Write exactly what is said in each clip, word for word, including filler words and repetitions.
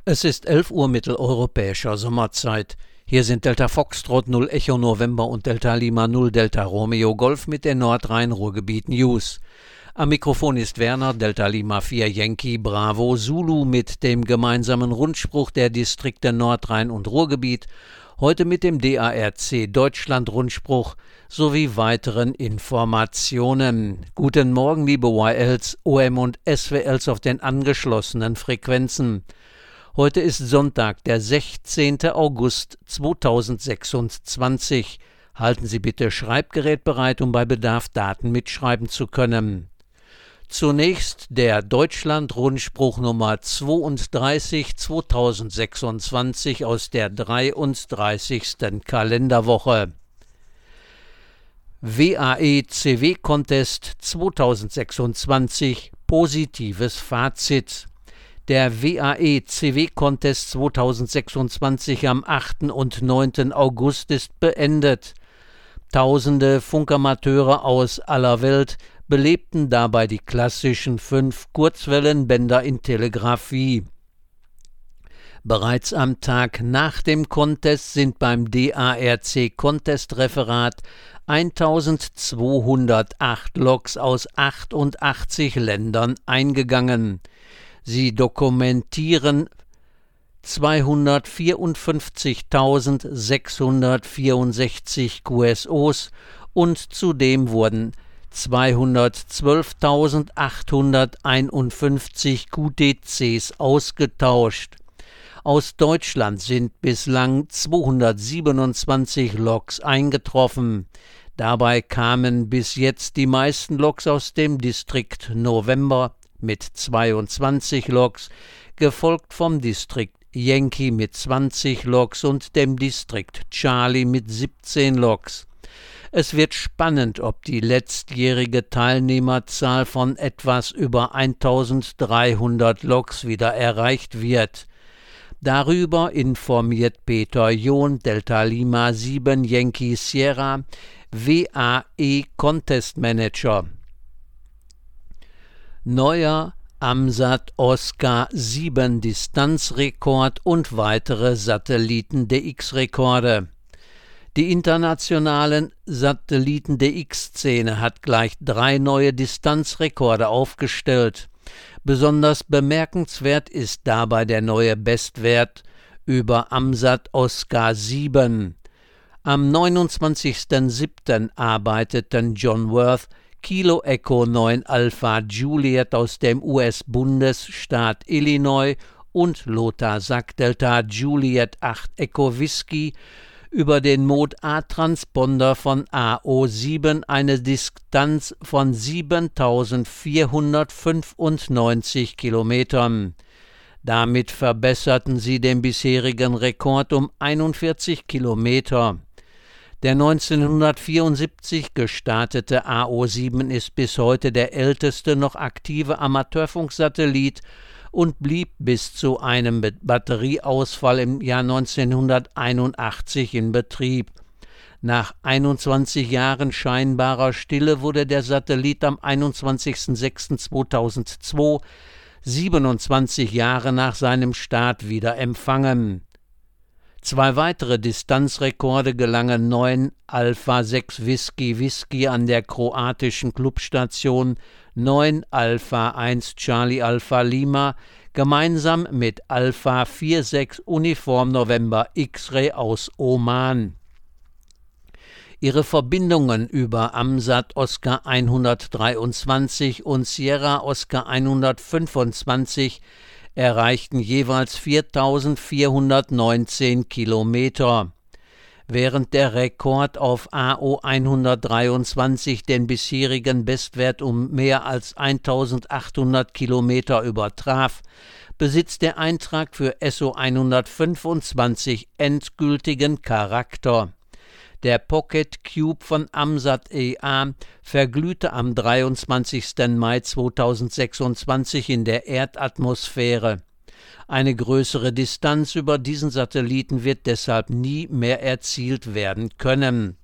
Es ist elf Uhr mitteleuropäischer Sommerzeit. Hier sind Delta Foxtrot null Echo November und Delta Lima null Delta Romeo Golf mit den Nordrhein-Ruhrgebiet News. Am Mikrofon ist Werner, Delta Lima vier Yankee Bravo Zulu mit dem gemeinsamen Rundspruch der Distrikte Nordrhein und Ruhrgebiet, heute mit dem D A R C Deutschland-Rundspruch sowie weiteren Informationen. Guten Morgen, liebe Y Ls, O M und S W Ls auf den angeschlossenen Frequenzen. Heute ist Sonntag, der sechzehnten August zweitausendsechsundzwanzig. Halten Sie bitte Schreibgerät bereit, um bei Bedarf Daten mitschreiben zu können. Zunächst der Deutschland-Rundspruch Nummer zweiunddreißig zweitausendsechsundzwanzig aus der dreiunddreißigsten Kalenderwoche. W A E C W-Contest zweitausendsechsundzwanzig, positives Fazit. Der W A E C W-Contest zweitausendsechsundzwanzig am achten und neunten August ist beendet. Tausende Funkamateure aus aller Welt belebten dabei die klassischen fünf Kurzwellenbänder in Telegrafie. Bereits am Tag nach dem Contest sind beim D A R C-Contest-Referat eintausendzweihundertacht Logs aus achtundachtzig Ländern eingegangen. Sie dokumentieren zweihundertvierundfünfzigtausendsechshundertvierundsechzig Q S Os und zudem wurden zweihundertzwölftausendachthunderteinundfünfzig Q T Cs ausgetauscht. Aus Deutschland sind bislang zweihundertsiebenundzwanzig Logs eingetroffen. Dabei kamen bis jetzt die meisten Logs aus dem Distrikt November mit zweiundzwanzig Logs, gefolgt vom Distrikt Yankee mit zwanzig Logs und dem Distrikt Charlie mit siebzehn Logs. Es wird spannend, ob die letztjährige Teilnehmerzahl von etwas über eintausenddreihundert Logs wieder erreicht wird. Darüber informiert Peter John, Delta Lima sieben Yankee Sierra, W A E Contest Manager. Neuer AMSAT Oscar sieben Distanzrekord und weitere Satelliten-D X-Rekorde. Die internationalen Satelliten-D X-Szene hat gleich drei neue Distanzrekorde aufgestellt. Besonders bemerkenswert ist dabei der neue Bestwert über AMSAT Oscar sieben. Am neunundzwanzigsten siebten arbeiteten John Worth, Kilo Echo neun Alpha Juliet aus dem U S-Bundesstaat Illinois und Lothar Sack Delta Juliet acht Echo Whisky über den Mod-A-Transponder von A O sieben eine Distanz von siebentausendvierhundertfünfundneunzig Kilometern. Damit verbesserten sie den bisherigen Rekord um einundvierzig Kilometer. Der neunzehnhundertvierundsiebzig gestartete A O sieben ist bis heute der älteste noch aktive Amateurfunksatellit und blieb bis zu einem Batterieausfall im Jahr neunzehnhunderteinundachtzig in Betrieb. Nach einundzwanzig Jahren scheinbarer Stille wurde der Satellit am einundzwanzigsten sechsten zweitausendzwei, siebenundzwanzig Jahre nach seinem Start, wieder empfangen. Zwei weitere Distanzrekorde gelangen neun Alpha sechs Whisky Whisky an der kroatischen Clubstation neun Alpha eins Charlie Alpha Lima gemeinsam mit Alpha vier sechs Uniform November X-Ray aus Oman. Ihre Verbindungen über AMSAT Oscar hundertdreiundzwanzig und Sierra Oscar hundertfünfundzwanzig erreichten jeweils viertausendvierhundertneunzehn Kilometer. Während der Rekord auf A O hundertdreiundzwanzig den bisherigen Bestwert um mehr als eintausendachthundert Kilometer übertraf, besitzt der Eintrag für S O hundertfünfundzwanzig endgültigen Charakter. Der Pocket Cube von AMSAT E A verglühte am dreiundzwanzigsten Mai zweitausendsechsundzwanzig in der Erdatmosphäre. Eine größere Distanz über diesen Satelliten wird deshalb nie mehr erzielt werden können.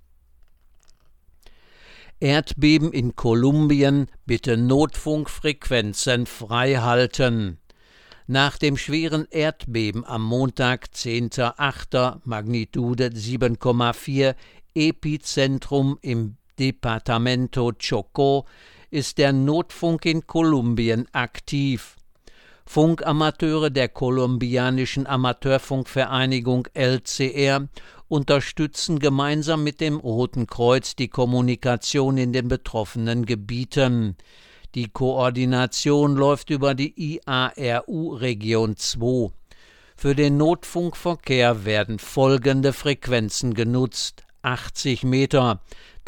Erdbeben in Kolumbien, bitte Notfunkfrequenzen freihalten. Nach dem schweren Erdbeben am Montag, zehnter achter Magnitude sieben Komma vier, Epizentrum im Departamento Chocó, ist der Notfunk in Kolumbien aktiv. Funkamateure der kolumbianischen Amateurfunkvereinigung L C R unterstützen gemeinsam mit dem Roten Kreuz die Kommunikation in den betroffenen Gebieten. Die Koordination läuft über die I A R U-Region zwei. Für den Notfunkverkehr werden folgende Frequenzen genutzt: achtzig Meter,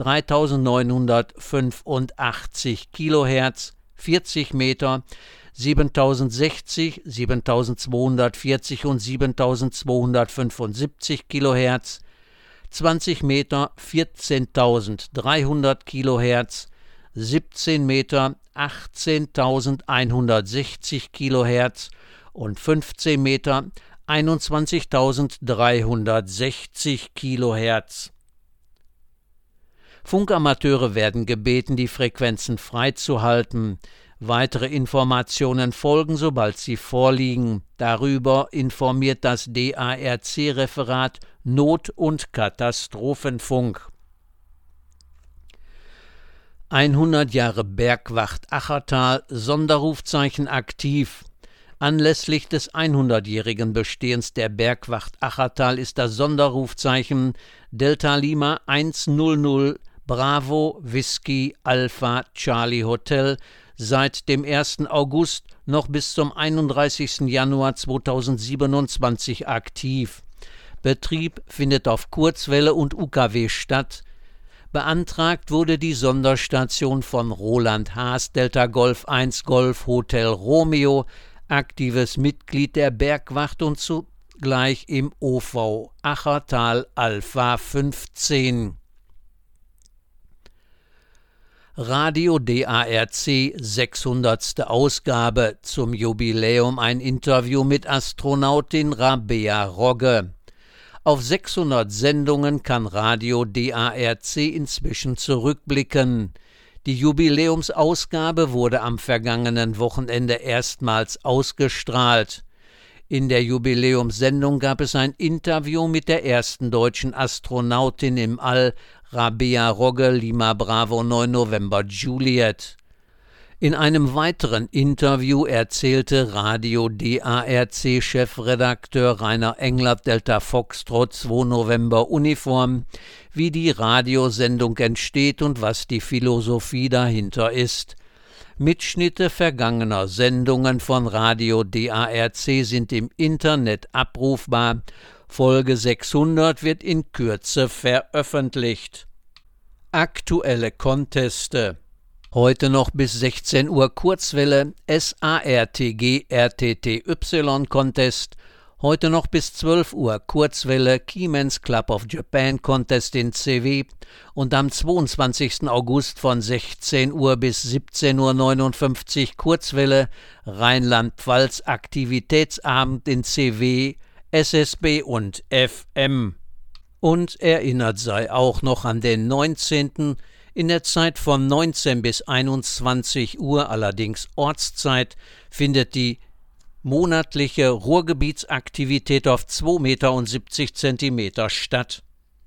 dreitausendneunhundertfünfundachtzig Kilohertz, vierzig Meter, siebentausendsechzig, siebentausendzweihundertvierzig und siebentausendzweihundertfünfundsiebzig Kilohertz, zwanzig Meter, vierzehntausenddreihundert Kilohertz, siebzehn Meter, achtzehntausendeinhundertsechzig Kilohertz und fünfzehn Meter, einundzwanzigtausenddreihundertsechzig Kilohertz. Funkamateure werden gebeten, die Frequenzen freizuhalten. Weitere Informationen folgen, sobald sie vorliegen. Darüber informiert das D A R C-Referat Not- und Katastrophenfunk. hundert Jahre Bergwacht Achertal, Sonderrufzeichen aktiv. Anlässlich des hundertjährigen Bestehens der Bergwacht Achertal ist das Sonderrufzeichen Delta Lima hundert00 Bravo Whisky Alpha Charlie Hotel seit dem ersten August noch bis zum einunddreißigsten Januar zweitausendsiebenundzwanzig aktiv. Betrieb findet auf Kurzwelle und U K W statt. Beantragt wurde die Sonderstation von Roland Haas, Delta Golf eins Golf Hotel Romeo, aktives Mitglied der Bergwacht und zugleich im O V Achertal Alpha fünfzehn. Radio D A R C, sechshundertste Ausgabe, zum Jubiläum ein Interview mit Astronautin Rabea Rogge. Auf sechshundert Sendungen kann Radio D A R C inzwischen zurückblicken. Die Jubiläumsausgabe wurde am vergangenen Wochenende erstmals ausgestrahlt. In der Jubiläumssendung gab es ein Interview mit der ersten deutschen Astronautin im All, Rabea Rogge, Lima Bravo neun November Juliet. In einem weiteren Interview erzählte Radio D A R C-Chefredakteur Rainer Englert, Delta Foxtrot zwei November Uniform, wie die Radiosendung entsteht und was die Philosophie dahinter ist. Mitschnitte vergangener Sendungen von Radio D A R C sind im Internet abrufbar. Folge sechshundert wird in Kürze veröffentlicht. Aktuelle Conteste. Heute noch bis sechzehn Uhr Kurzwelle S A R T G R T T Y Contest. Heute noch bis zwölf Uhr Kurzwelle Keyman's Club of Japan Contest in C W und am zweiundzwanzigsten August von sechzehn Uhr bis siebzehn Uhr neunundfünfzig Kurzwelle Rheinland-Pfalz Aktivitätsabend in C W, S S B und F M. Und erinnert sei auch noch an den neunzehnten In der Zeit von neunzehn bis einundzwanzig Uhr, allerdings Ortszeit, findet die monatliche Ruhrgebietsaktivität auf zwei Meter und siebzig Zentimeter statt.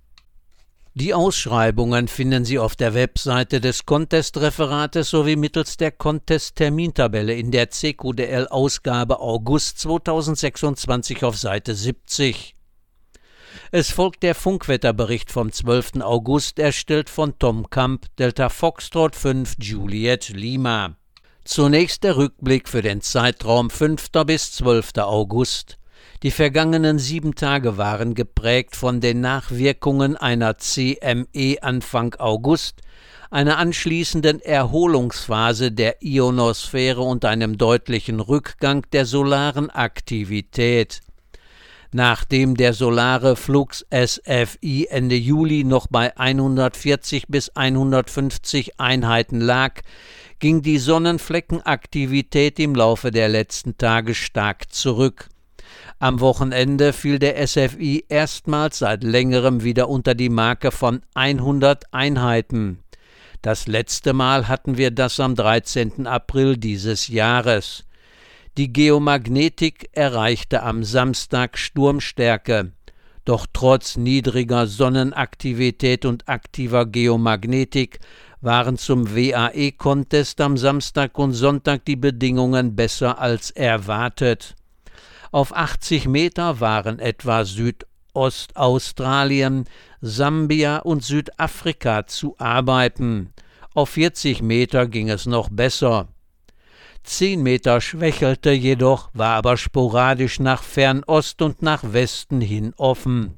Die Ausschreibungen finden Sie auf der Webseite des Contest-Referates sowie mittels der Contest-Termintabelle in der C Q D L-Ausgabe August zweitausendsechsundzwanzig auf Seite siebzig. Es folgt der Funkwetterbericht vom zwölften August, erstellt von Tom Kamp, Delta Foxtrot fünf Juliet Lima. Zunächst der Rückblick für den Zeitraum fünften bis zwölften August. Die vergangenen sieben Tage waren geprägt von den Nachwirkungen einer C M E Anfang August, einer anschließenden Erholungsphase der Ionosphäre und einem deutlichen Rückgang der solaren Aktivität. Nachdem der solare Flux S F I Ende Juli noch bei hundertvierzig bis hundertfünfzig Einheiten lag, ging die Sonnenfleckenaktivität im Laufe der letzten Tage stark zurück. Am Wochenende fiel der S F I erstmals seit längerem wieder unter die Marke von hundert Einheiten. Das letzte Mal hatten wir das am dreizehnten April dieses Jahres. Die Geomagnetik erreichte am Samstag Sturmstärke. Doch trotz niedriger Sonnenaktivität und aktiver Geomagnetik waren zum W A E-Contest am Samstag und Sonntag die Bedingungen besser als erwartet. Auf achtzig Meter waren etwa Südostaustralien, Sambia und Südafrika zu arbeiten. Auf vierzig Meter ging es noch besser. zehn Meter schwächelte jedoch, war aber sporadisch nach Fernost und nach Westen hin offen.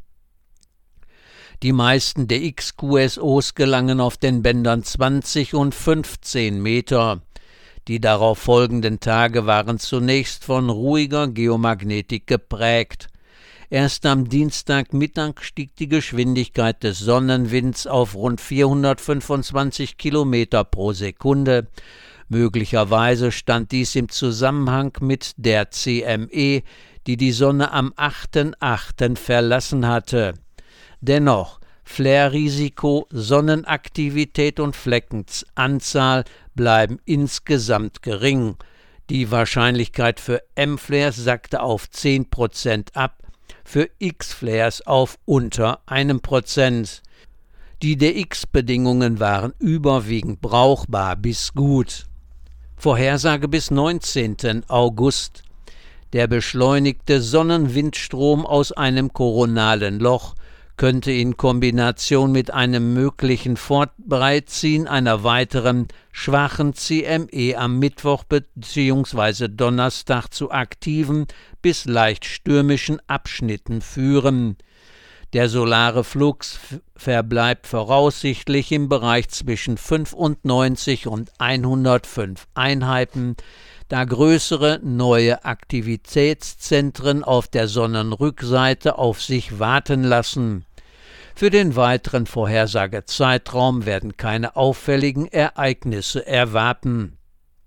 Die meisten D X Q S Os gelangen auf den Bändern zwanzig und fünfzehn Meter. Die darauf folgenden Tage waren zunächst von ruhiger Geomagnetik geprägt. Erst am Dienstagmittag stieg die Geschwindigkeit des Sonnenwinds auf rund vierhundertfünfundzwanzig Kilometer pro Sekunde. Möglicherweise stand dies im Zusammenhang mit der C M E, die die Sonne am achten achten verlassen hatte. Dennoch, Flare-Risiko, Sonnenaktivität und Fleckenanzahl bleiben insgesamt gering. Die Wahrscheinlichkeit für M-Flares sackte auf zehn Prozent ab, für X-Flares auf unter einem Prozent. Die D X-Bedingungen waren überwiegend brauchbar bis gut. Vorhersage bis neunzehnten August. Der beschleunigte Sonnenwindstrom aus einem koronalen Loch könnte in Kombination mit einem möglichen Fortbreitziehen einer weiteren schwachen C M E am Mittwoch bzw. Donnerstag zu aktiven bis leicht stürmischen Abschnitten führen. Der solare Flux verbleibt voraussichtlich im Bereich zwischen fünfundneunzig und hundertfünf Einheiten, da größere neue Aktivitätszentren auf der Sonnenrückseite auf sich warten lassen. Für den weiteren Vorhersagezeitraum werden keine auffälligen Ereignisse erwarten.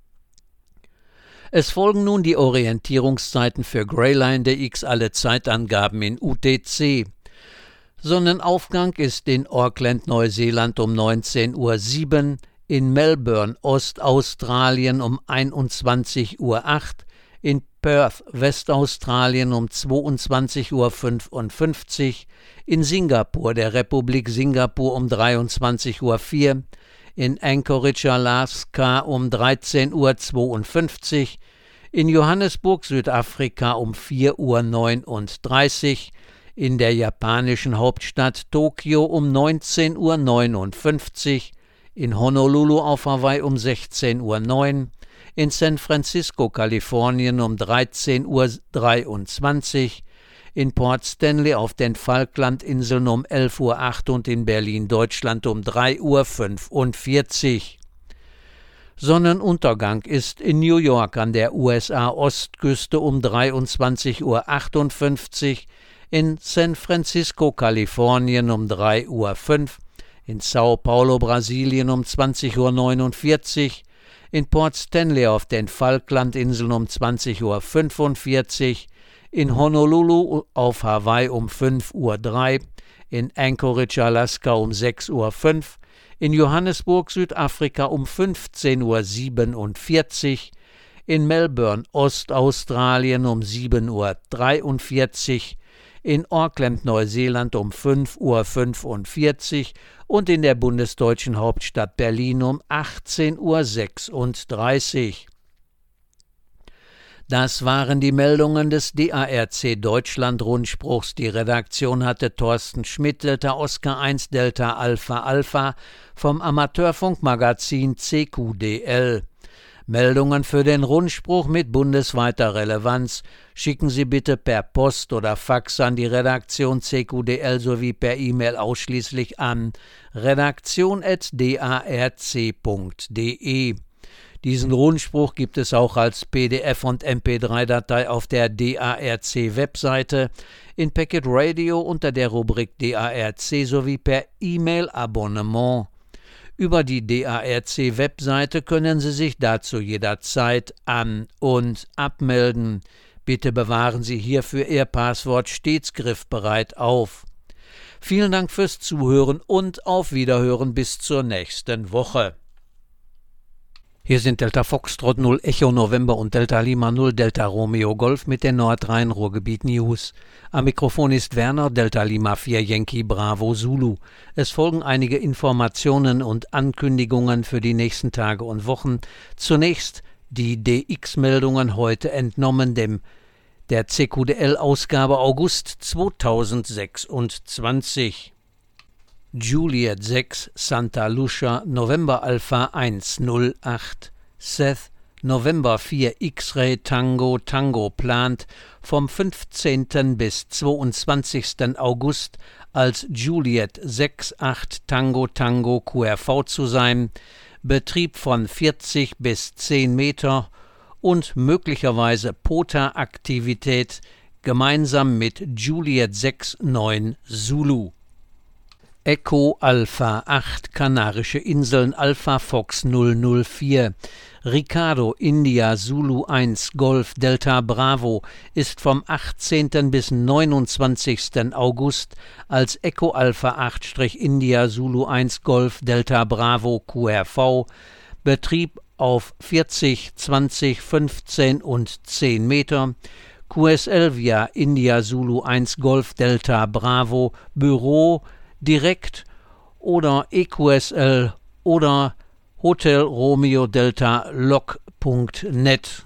Es folgen nun die Orientierungszeiten für Greyline D X, alle Zeitangaben in U T C. Sonnenaufgang ist in Auckland, Neuseeland um neunzehn Uhr sieben, in Melbourne, Ostaustralien um einundzwanzig Uhr acht, in Perth, Westaustralien um zweiundzwanzig Uhr fünfundfünfzig, in Singapur, der Republik Singapur um dreiundzwanzig Uhr vier, in Anchorage, Alaska um dreizehn Uhr zweiundfünfzig, in Johannesburg, Südafrika um vier Uhr neununddreißig, in der japanischen Hauptstadt Tokio um neunzehn Uhr neunundfünfzig, in Honolulu auf Hawaii um sechzehn Uhr neun, in San Francisco, Kalifornien um dreizehn Uhr dreiundzwanzig, in Port Stanley auf den Falklandinseln um elf Uhr acht und in Berlin, Deutschland um drei Uhr fünfundvierzig. Sonnenuntergang ist in New York an der U S A-Ostküste um dreiundzwanzig Uhr achtundfünfzig, in San Francisco, Kalifornien um drei Uhr fünf, in Sao Paulo, Brasilien um zwanzig Uhr neunundvierzig, in Port Stanley auf den Falklandinseln um zwanzig Uhr fünfundvierzig, in Honolulu auf Hawaii um fünf Uhr drei, in Anchorage, Alaska um sechs Uhr fünf, in Johannesburg, Südafrika um fünfzehn Uhr siebenundvierzig, in Melbourne, Ostaustralien um sieben Uhr dreiundvierzig, in Auckland, Neuseeland um fünf Uhr fünfundvierzig und in der bundesdeutschen Hauptstadt Berlin um achtzehn Uhr sechsunddreißig. Das waren die Meldungen des D A R C Deutschland-Rundspruchs. Die Redaktion hatte Thorsten Schmidt, Delta Oscar eins Delta Alpha Alpha vom Amateurfunkmagazin C Q D L. Meldungen für den Rundspruch mit bundesweiter Relevanz schicken Sie bitte per Post oder Fax an die Redaktion C Q D L sowie per E-Mail ausschließlich an redaktion at d a r c punkt d e. Diesen Rundspruch gibt es auch als P D F und M P drei Datei auf der D A R C-Webseite, in Packet Radio unter der Rubrik D A R C sowie per E-Mail-Abonnement. Über die D A R C-Webseite können Sie sich dazu jederzeit an- und abmelden. Bitte bewahren Sie hierfür Ihr Passwort stets griffbereit auf. Vielen Dank fürs Zuhören und auf Wiederhören bis zur nächsten Woche. Hier sind Delta Foxtrot null Echo November und Delta Lima null Delta Romeo Golf mit den Nordrhein-Ruhrgebiet News. Am Mikrofon ist Werner, Delta Lima vier Yankee Bravo Zulu. Es folgen einige Informationen und Ankündigungen für die nächsten Tage und Wochen. Zunächst die D X-Meldungen heute entnommen dem der C Q D L-Ausgabe August zweitausendsechsundzwanzig. Juliet sechs Santa Lucia November Alpha eins null acht Seth November vier X-Ray Tango Tango plant vom fünfzehnten bis zweiundzwanzigsten August als Juliet sechs acht Tango Tango Q R V zu sein, Betrieb von vierzig bis zehn Meter und möglicherweise P O T A-Aktivität gemeinsam mit Juliet sechs neun Zulu. Echo Alpha acht Kanarische Inseln Alpha Fox null null vier Ricardo India Zulu eins Golf Delta Bravo ist vom achtzehnten bis neunundzwanzigsten August als Echo Alpha acht India Zulu eins Golf Delta Bravo Q R V, Betrieb auf vierzig, zwanzig, fünfzehn und zehn Meter, Q S L via India Zulu eins Golf Delta Bravo Büro direkt oder E Q S L oder Hotel Romeo Delta log punkt net.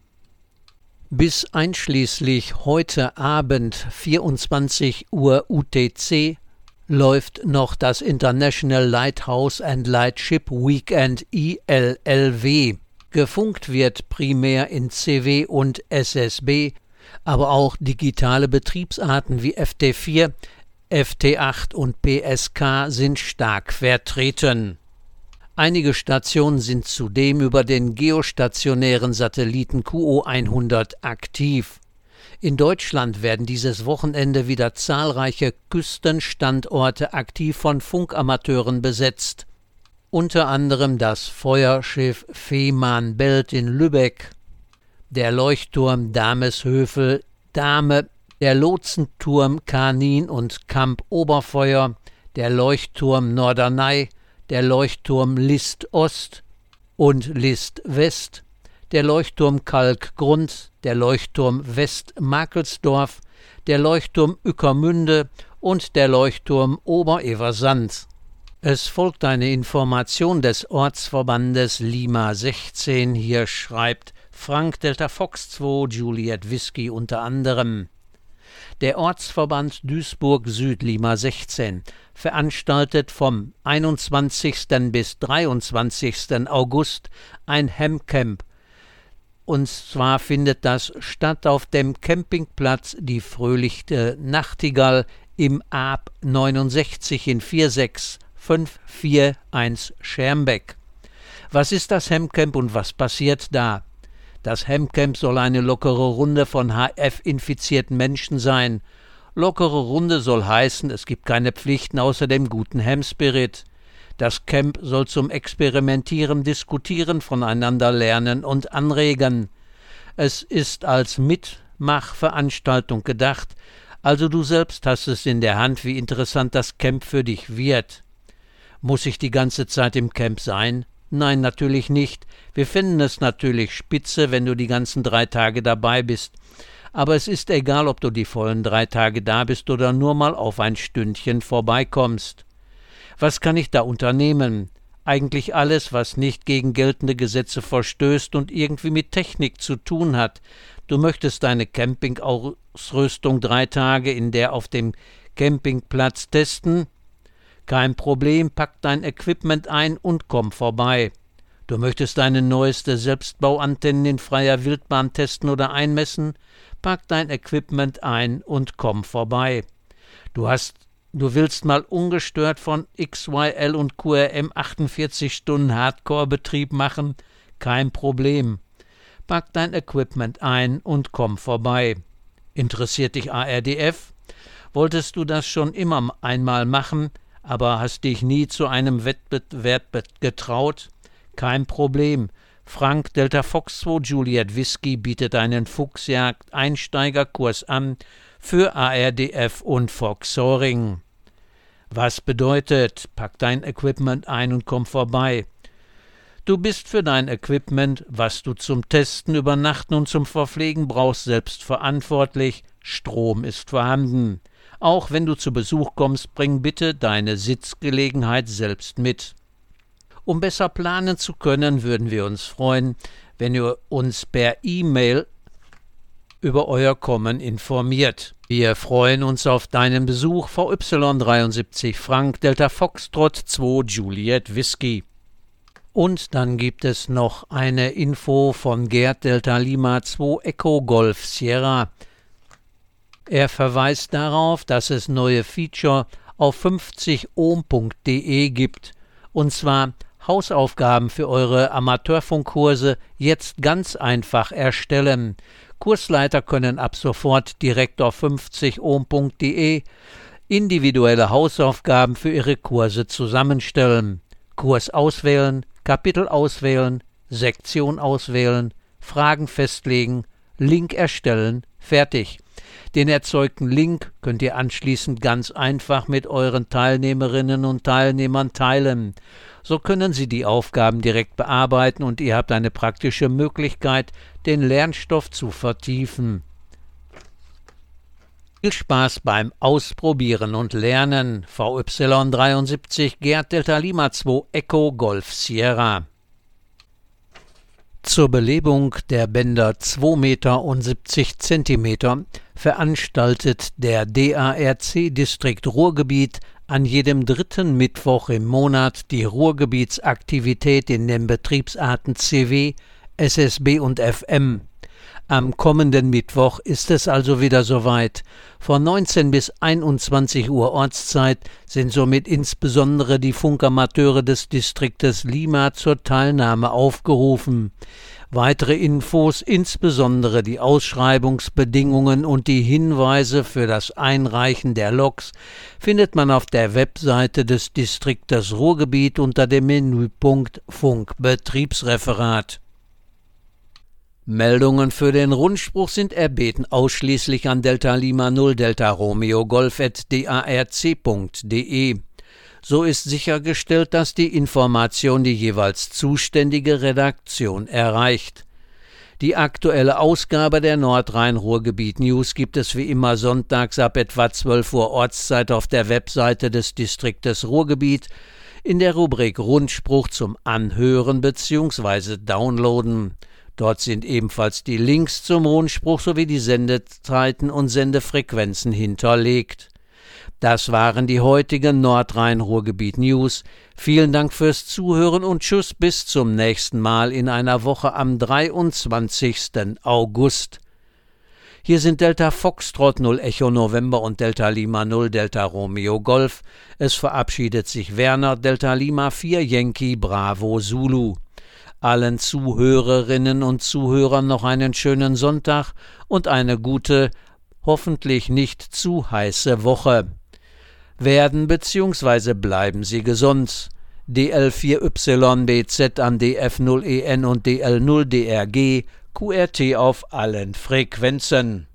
Bis einschließlich heute Abend vierundzwanzig Uhr U T C läuft noch das International Lighthouse and Lightship Weekend I L L W. Gefunkt wird primär in C W und S S B, aber auch digitale Betriebsarten wie F T vier, F T acht und P S K sind stark vertreten. Einige Stationen sind zudem über den geostationären Satelliten Q O hundert aktiv. In Deutschland werden dieses Wochenende wieder zahlreiche Küstenstandorte aktiv von Funkamateuren besetzt. Unter anderem das Feuerschiff Fehmarnbelt in Lübeck, der Leuchtturm Dameshövel Dahme, der Lotsenturm Kanin und Kamp Oberfeuer, der Leuchtturm Norderney, der Leuchtturm List Ost und List West, der Leuchtturm Kalkgrund, der Leuchtturm West-Makelsdorf, der Leuchtturm Ueckermünde und der Leuchtturm Obereversand. Es folgt eine Information des Ortsverbandes Lima sechzehn. Hier schreibt Frank Delta Fox zwei Juliet Whisky unter anderem: Der Ortsverband Duisburg Süd Lima sechzehn veranstaltet vom einundzwanzigsten bis dreiundzwanzigsten August ein Hemcamp. Und zwar findet das statt auf dem Campingplatz Die Fröhliche Nachtigall im A B neunundsechzig in vier sechs fünf vier eins Schermbeck. Was ist das Hemcamp und was passiert da? Das Hemcamp soll eine lockere Runde von H I V-infizierten Menschen sein. Lockere Runde soll heißen, es gibt keine Pflichten außer dem guten Hemspirit. Das Camp soll zum Experimentieren, Diskutieren, voneinander lernen und anregen. Es ist als Mitmachveranstaltung gedacht, also du selbst hast es in der Hand, wie interessant das Camp für dich wird. Muss ich die ganze Zeit im Camp sein? Nein, natürlich nicht. Wir finden es natürlich spitze, wenn du die ganzen drei Tage dabei bist. Aber es ist egal, ob du die vollen drei Tage da bist oder nur mal auf ein Stündchen vorbeikommst. Was kann ich da unternehmen? Eigentlich alles, was nicht gegen geltende Gesetze verstößt und irgendwie mit Technik zu tun hat. Du möchtest deine Campingausrüstung drei Tage in der auf dem Campingplatz testen? Kein Problem, pack dein Equipment ein und komm vorbei. Du möchtest deine neueste Selbstbauantennen in freier Wildbahn testen oder einmessen? Pack dein Equipment ein und komm vorbei. Du hast, du willst mal ungestört von X Y L und Q R M achtundvierzig Stunden Hardcore-Betrieb machen? Kein Problem. Pack dein Equipment ein und komm vorbei. Interessiert dich A R D F? Wolltest du das schon immer einmal machen, aber hast dich nie zu einem Wettbewerb getraut? Kein Problem. Frank Delta Fox zwei Juliet Whisky bietet einen Fuchsjagd-Einsteigerkurs an für A R D F und Fox Soaring. Was bedeutet, pack dein Equipment ein und komm vorbei. Du bist für dein Equipment, was du zum Testen, Übernachten und zum Verpflegen brauchst, selbst verantwortlich. Strom ist vorhanden. Auch wenn du zu Besuch kommst, bring bitte deine Sitzgelegenheit selbst mit. Um besser planen zu können, würden wir uns freuen, wenn ihr uns per E-Mail über euer Kommen informiert. Wir freuen uns auf deinen Besuch. V Y dreiundsiebzig Frank, Delta Foxtrot zwei Juliet Whisky. Und dann gibt es noch eine Info von Gerd Delta Lima zwei Echo Golf Sierra. Er verweist darauf, dass es neue Feature auf fünfzig ohm punkt de gibt, und zwar Hausaufgaben für eure Amateurfunkkurse jetzt ganz einfach erstellen. Kursleiter können ab sofort direkt auf fünfzig ohm punkt de individuelle Hausaufgaben für ihre Kurse zusammenstellen. Kurs auswählen, Kapitel auswählen, Sektion auswählen, Fragen festlegen, Link erstellen, fertig. Den erzeugten Link könnt ihr anschließend ganz einfach mit euren Teilnehmerinnen und Teilnehmern teilen. So können sie die Aufgaben direkt bearbeiten und ihr habt eine praktische Möglichkeit, den Lernstoff zu vertiefen. Viel Spaß beim Ausprobieren und Lernen. V Y dreiundsiebzig Gerd Delta Lima zwei Echo Golf Sierra. Zur Belebung der Bänder zwei Meter und siebzig Zentimeter veranstaltet der D A R C-Distrikt Ruhrgebiet an jedem dritten Mittwoch im Monat die Ruhrgebietsaktivität in den Betriebsarten C W, S S B und F M. Am kommenden Mittwoch ist es also wieder soweit. Von neunzehn bis einundzwanzig Uhr Ortszeit sind somit insbesondere die Funkamateure des Distriktes Lima zur Teilnahme aufgerufen. Weitere Infos, insbesondere die Ausschreibungsbedingungen und die Hinweise für das Einreichen der Logs, findet man auf der Webseite des Distriktes Ruhrgebiet unter dem Menüpunkt Funkbetriebsreferat. Meldungen für den Rundspruch sind erbeten ausschließlich an Delta Lima null Delta Romeo Golf at darc punkt de. So ist sichergestellt, dass die Information die jeweils zuständige Redaktion erreicht. Die aktuelle Ausgabe der Nordrhein-Ruhrgebiet News gibt es wie immer sonntags ab etwa zwölf Uhr Ortszeit auf der Webseite des Distriktes Ruhrgebiet in der Rubrik Rundspruch zum Anhören bzw. Downloaden. Dort sind ebenfalls die Links zum Rundspruch sowie die Sendezeiten und Sendefrequenzen hinterlegt. Das waren die heutigen Nordrhein-Ruhrgebiet News. Vielen Dank fürs Zuhören und tschüss bis zum nächsten Mal in einer Woche am dreiundzwanzigsten August. Hier sind Delta Foxtrot null Echo November und Delta Lima null Delta Romeo Golf. Es verabschiedet sich Werner Delta Lima vier Yankee Bravo Zulu. Allen Zuhörerinnen und Zuhörern noch einen schönen Sonntag und eine gute, hoffentlich nicht zu heiße Woche. Werden bzw. bleiben Sie gesund. D L vier Y B Z an D F null E N und D L null D R G, Q R T auf allen Frequenzen.